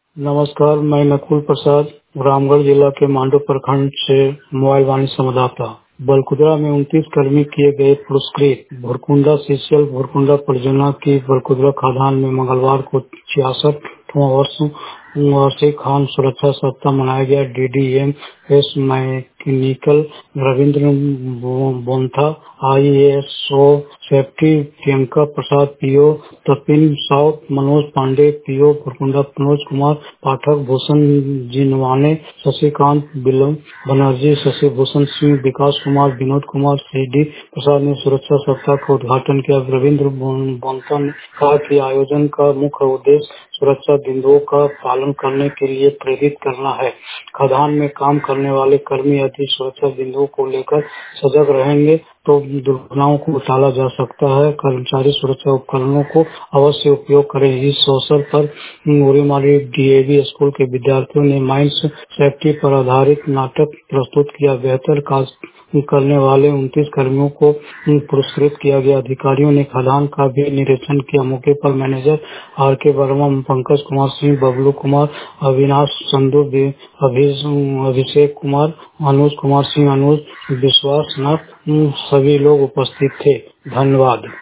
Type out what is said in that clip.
नमस्कार, मैं नकुल प्रसाद रामगढ़ जिला के मांडू प्रखंड से मोबाइल वाणी संवाददाता। बलकुदरा में 29 कर्मी किए गए पुरस्कृत। भुरकुंडा सीसीएल भुरकुंडा परियोजना की बलकुदरा खदान में मंगलवार को 66वां वार्षिक खान सुरक्षा सप्ताह मनाया गया। DDM S mechanical Ravindra Bontha, IASO safety Priyanka Prasad, PO Tapin south Manoj Pandey, PO Bhurkunda Manoj Kumar Pathak, Bhushan Jinwane, Shashikant Banerjee, Shashi Bhushan Singh, Vikas Kumar, Vinod Kumar, CD Prasad ने सुरक्षा सप्ताह का उद्घाटन किया। रविंद्र बोंता ने कहा कि आयोजन का मुख्य उद्देश्य सुरक्षा बिंदुओं का पालन करने के लिए प्रेरित करना है। खदान में काम करने वाले कर्मी यदि सुरक्षा बिंदुओं को लेकर सजग रहेंगे तो दुर्घटनाओं को टाला जा सकता है। कर्मचारी सुरक्षा उपकरणों को अवश्य उपयोग करें। इस अवसर पर मुरीमारी डीएवी स्कूल के विद्यार्थियों ने माइंस सेफ्टी पर आधारित नाटक प्रस्तुत किया। बेहतर कार्य करने वाले 29 कर्मियों को पुरस्कृत किया गया। अधिकारियों ने खदान का भी निरीक्षण किया। मौके पर मैनेजर आरके वर्मा, पंकज कुमार सिंह, बबलू कुमार, अविनाश संधू, अभिषेक कुमार, अनुज कुमार सिंह, अनुज विश्वास नाथ सभी लोग उपस्थित थे। धन्यवाद।